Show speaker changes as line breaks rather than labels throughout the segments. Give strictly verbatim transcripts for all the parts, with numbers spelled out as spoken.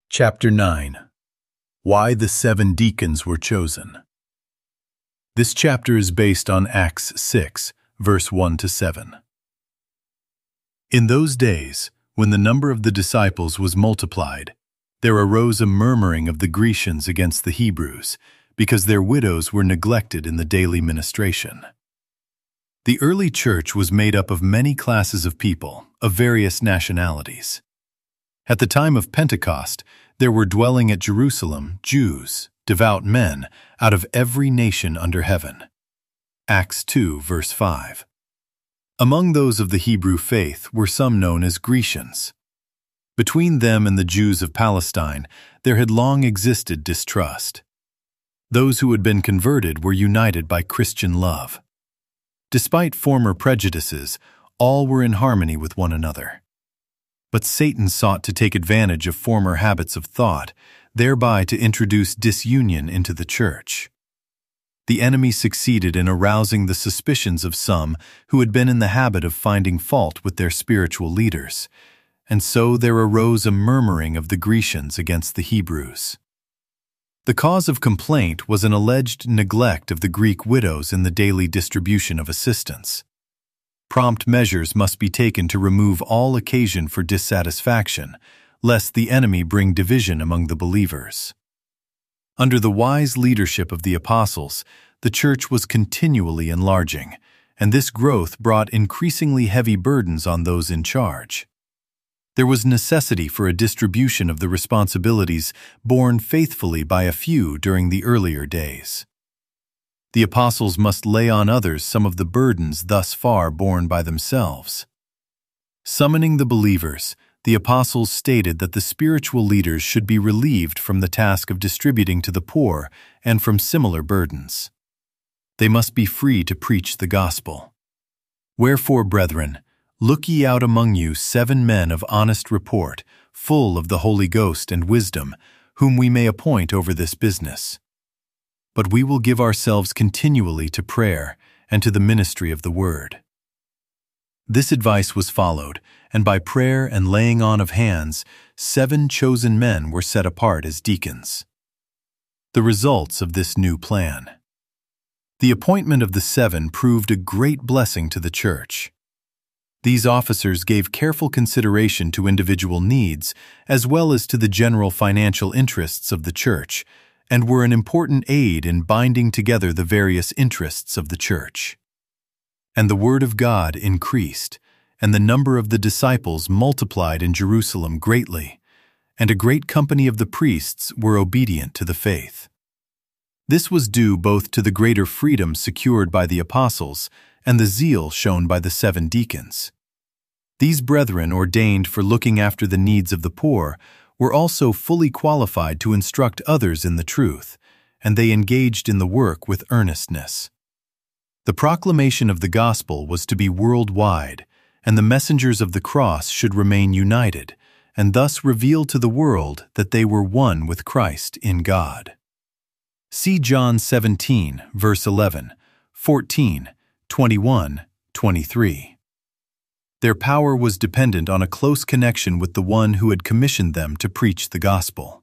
Chapter nine. Why the Seven Deacons Were Chosen. This chapter is based on Acts six, verse one to seven. In those days, when the number of the disciples was multiplied, there arose a murmuring of the Grecians against the Hebrews, because their widows were neglected in the daily ministration. The early church was made up of many classes of people, of various nationalities. At the time of Pentecost, there were dwelling at Jerusalem Jews, devout men, out of every nation under heaven. Acts two, verse five. Among those of the Hebrew faith were some known as Grecians. Between them and the Jews of Palestine, there had long existed distrust. Those who had been converted were united by Christian love. Despite former prejudices, all were in harmony with one another. But Satan sought to take advantage of former habits of thought, thereby to introduce disunion into the church. The enemy succeeded in arousing the suspicions of some who had been in the habit of finding fault with their spiritual leaders, and so there arose a murmuring of the Grecians against the Hebrews. The cause of complaint was an alleged neglect of the Greek widows in the daily distribution of assistance. Prompt measures must be taken to remove all occasion for dissatisfaction, lest the enemy bring division among the believers. Under the wise leadership of the apostles, the church was continually enlarging, and this growth brought increasingly heavy burdens on those in charge. There was necessity for a distribution of the responsibilities borne faithfully by a few during the earlier days. The apostles must lay on others some of the burdens thus far borne by themselves. Summoning the believers, the apostles stated that the spiritual leaders should be relieved from the task of distributing to the poor and from similar burdens. They must be free to preach the gospel. Wherefore, brethren, look ye out among you seven men of honest report, full of the Holy Ghost and wisdom, whom we may appoint over this business. But we will give ourselves continually to prayer and to the ministry of the word. This advice was followed, and by prayer and laying on of hands, seven chosen men were set apart as deacons. The results of this new plan. The appointment of the seven proved a great blessing to the church. These officers gave careful consideration to individual needs as well as to the general financial interests of the church, and were an important aid in binding together the various interests of the church. And the word of God increased, and the number of the disciples multiplied in Jerusalem greatly, and a great company of the priests were obedient to the faith. This was due both to the greater freedom secured by the apostles and the zeal shown by the seven deacons. These brethren, ordained for looking after the needs of the poor, were also fully qualified to instruct others in the truth, and they engaged in the work with earnestness. The proclamation of the gospel was to be worldwide, and the messengers of the cross should remain united, and thus reveal to the world that they were one with Christ in God. See John seventeen, verse eleven, fourteen, twenty-one, twenty-three. Their power was dependent on a close connection with the one who had commissioned them to preach the gospel.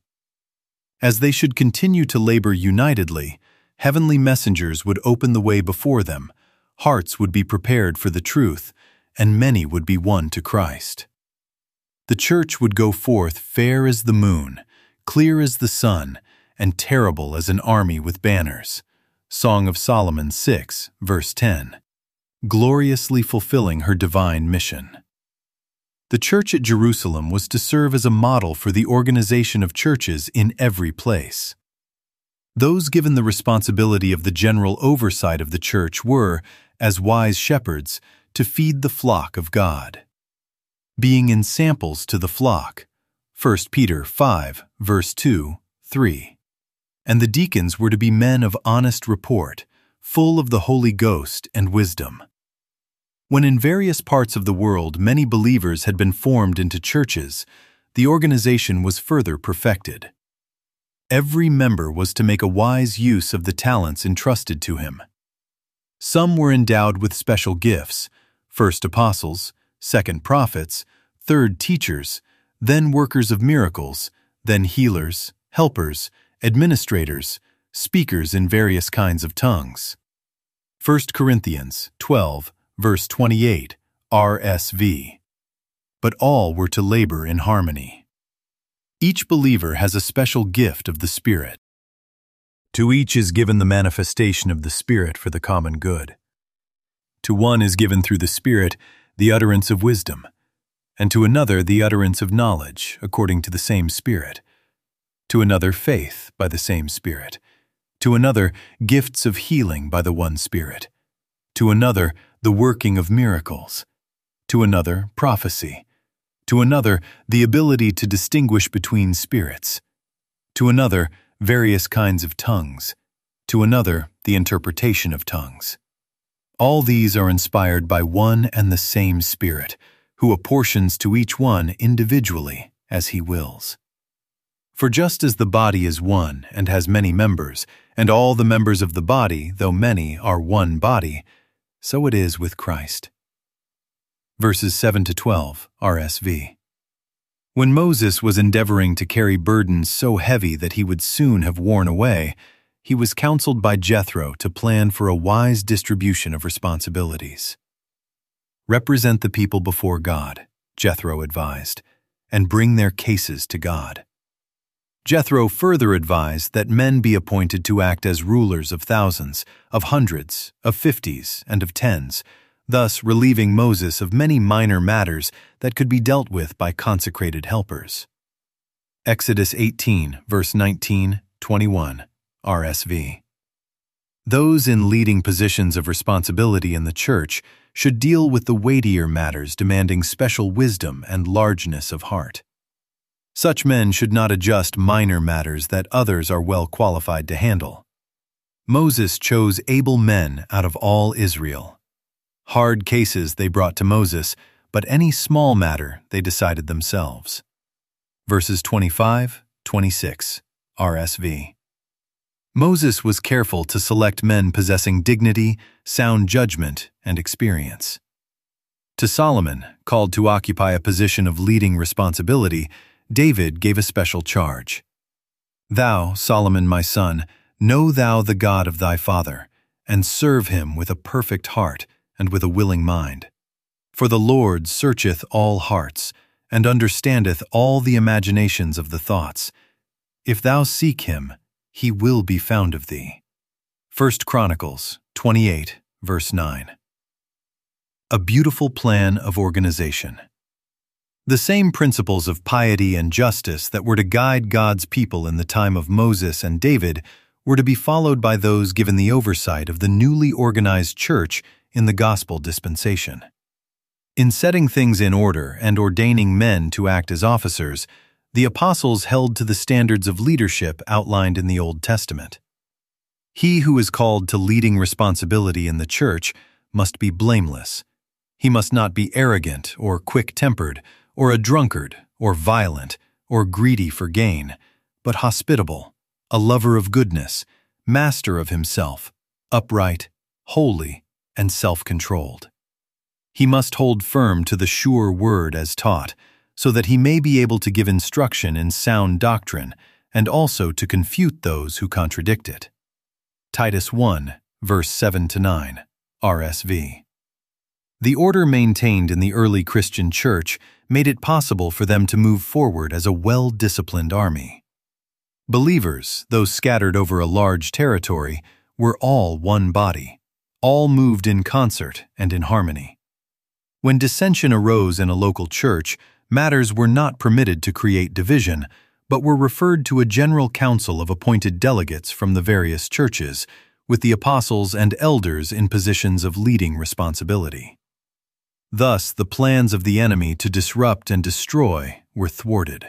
As they should continue to labor unitedly, heavenly messengers would open the way before them, hearts would be prepared for the truth, and many would be won to Christ. The church would go forth fair as the moon, clear as the sun, and terrible as an army with banners. Song of Solomon six, verse ten. Gloriously fulfilling her divine mission. The church at Jerusalem was to serve as a model for the organization of churches in every place. Those given the responsibility of the general oversight of the church were, as wise shepherds, to feed the flock of God. Being in samples to the flock, First Peter five, verse two, three. And the deacons were to be men of honest report, full of the Holy Ghost and wisdom. When in various parts of the world many believers had been formed into churches, the organization was further perfected. Every member was to make a wise use of the talents entrusted to him. Some were endowed with special gifts, first apostles, second prophets, third teachers, then workers of miracles, then healers, helpers, administrators, speakers in various kinds of tongues. First Corinthians twelve, verse twenty-eight, R S V. But all were to labor in harmony. Each believer has a special gift of the Spirit. To each is given the manifestation of the Spirit for the common good. To one is given through the Spirit the utterance of wisdom, and to another the utterance of knowledge according to the same Spirit, to another faith by the same Spirit, to another gifts of healing by the one Spirit, to another the working of miracles, to another prophecy, to another the ability to distinguish between spirits, to another various kinds of tongues, to another the interpretation of tongues. All these are inspired by one and the same Spirit, who apportions to each one individually as he wills. For just as the body is one and has many members, and all the members of the body, though many, are one body, so it is with Christ. Verses seven to twelve, R S V. When Moses was endeavoring to carry burdens so heavy that he would soon have worn away, he was counseled by Jethro to plan for a wise distribution of responsibilities. Represent the people before God, Jethro advised, and bring their cases to God. Jethro further advised that men be appointed to act as rulers of thousands, of hundreds, of fifties, and of tens, thus relieving Moses of many minor matters that could be dealt with by consecrated helpers. Exodus eighteen, verse nineteen, twenty-one, R S V. Those in leading positions of responsibility in the church should deal with the weightier matters demanding special wisdom and largeness of heart. Such men should not adjust minor matters that others are well qualified to handle. Moses chose able men out of all Israel. Hard cases they brought to Moses, but any small matter they decided themselves. Verses twenty-five, twenty-six, R S V. Moses was careful to select men possessing dignity, sound judgment, and experience. To Solomon, called to occupy a position of leading responsibility, David gave a special charge. Thou, Solomon my son, know thou the God of thy father, and serve him with a perfect heart and with a willing mind. For the Lord searcheth all hearts, and understandeth all the imaginations of the thoughts. If thou seek him, he will be found of thee. First Chronicles twenty-eight, verse nine. A beautiful plan of organization. The same principles of piety and justice that were to guide God's people in the time of Moses and David were to be followed by those given the oversight of the newly organized church in the gospel dispensation. In setting things in order and ordaining men to act as officers, the apostles held to the standards of leadership outlined in the Old Testament. He who is called to leading responsibility in the church must be blameless. He must not be arrogant or quick-tempered, or a drunkard, or violent, or greedy for gain, but hospitable, a lover of goodness, master of himself, upright, holy, and self-controlled. He must hold firm to the sure word as taught, so that he may be able to give instruction in sound doctrine, and also to confute those who contradict it. Titus one, verse seven to nine, R S V. The order maintained in the early Christian church made it possible for them to move forward as a well-disciplined army. Believers, though scattered over a large territory, were all one body. All moved in concert and in harmony. When dissension arose in a local church, matters were not permitted to create division, but were referred to a general council of appointed delegates from the various churches, with the apostles and elders in positions of leading responsibility. Thus, the plans of the enemy to disrupt and destroy were thwarted.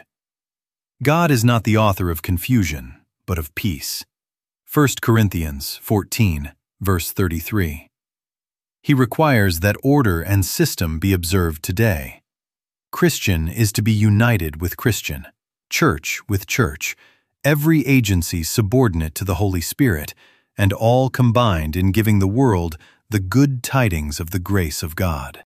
God is not the author of confusion, but of peace. First Corinthians fourteen, verse thirty-three. He requires that order and system be observed today. Christian is to be united with Christian, church with church, every agency subordinate to the Holy Spirit, and all combined in giving the world the good tidings of the grace of God.